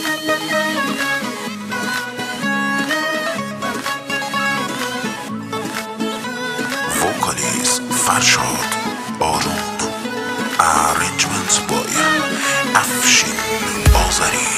وکالیست فرشاد آروم. ارنجمنت بای افشین آذری.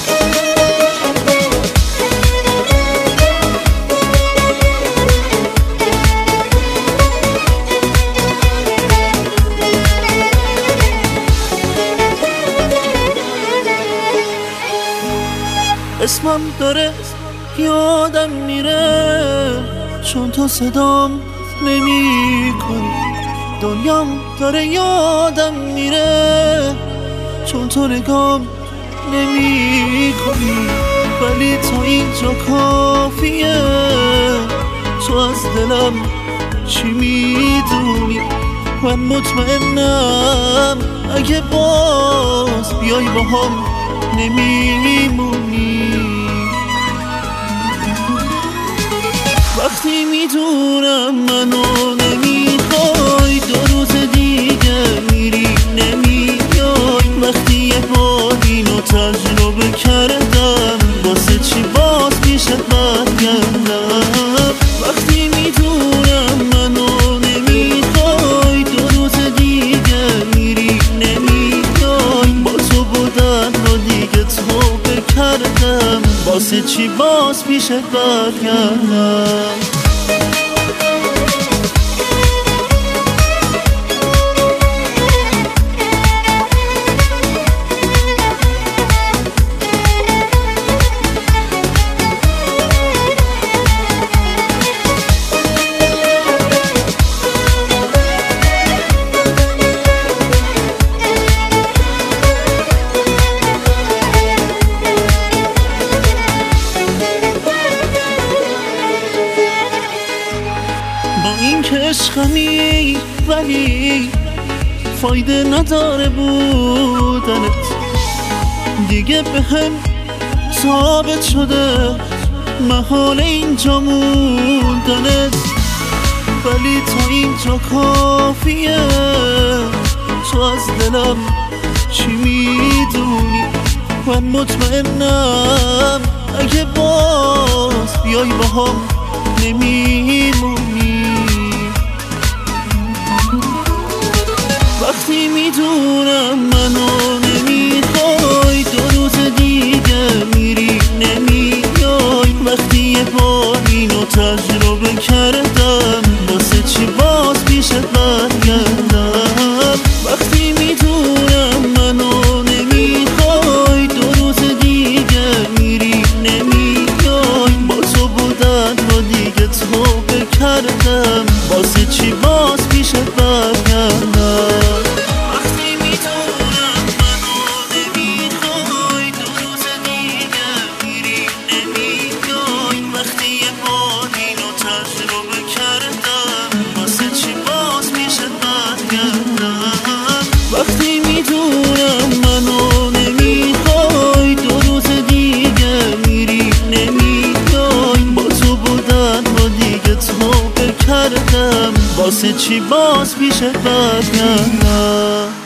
اسمم داره یادم میره چون تو صدام نمی کنی. دنیام داره یادم میره چون تو نگام نمی کنی. ولی تا اینجا کافیه، تو از دلم چی میدونی؟ من مطمئنم اگه باز بیای با هم نمیمونی. وقتی میدونم منو نمیخوای، 2 روز دیگه میری نمیای. وقتی یه بار اینو تجربه کردم، واسه چی باز پیشت برگردم؟ وقتی میدونم منو نمیخوای، 2 روز دیگه میری نمیای. با تو بودن رو دیگه توبه کردم، واسه چی باز پیشت برگردم؟ با این که عشقمی ولی فایده نداره بودنت، دیگه به هم ثابت شده محال اینجا موندنت. ولی تا اینجا کافیه، تو از دلم چی میدونی؟ من مطمئنم اگه باز بیای با هم نمیمونی. وقتی میدونم منو نمیخوای، 2 روز دیگه میری نمیای. وقتی یه بار اینو تجربه کردم، واسه چی باز پیشت برگردم؟ وقتی میدونم منو نمیخوای، 2 روز دیگه میری نمیای. با تو بودن رو دیگه توبه کردم، واسه چی باز پیشت برگردم؟ وقتی میدونم منو نمیخوای، 2 روز دیگه میری نمیای. با تو بودن رو دیگه توبه کردم، واسه چی باز پیشت برگردم؟